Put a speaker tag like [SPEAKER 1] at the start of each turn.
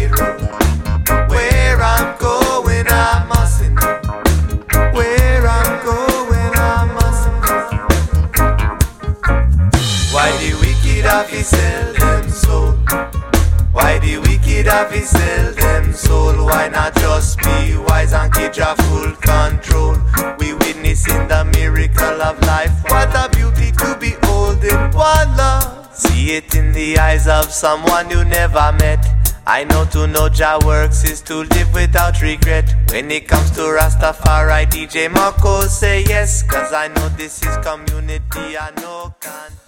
[SPEAKER 1] straight road. Where I'm going, I mustn't know. Where I'm going, I mustn't know. Why the wicked have to sell them soul? Why the wicked have to sell them soul? Why not just be wise and keep your full control? We witnessing the miracle of life. What a beauty to behold in one love. See it in the eyes of someone you never met. I know to know Jah works is to live without regret. When it comes to Rastafari, DJ Marco say yes, 'cause I know this is community, I know can't.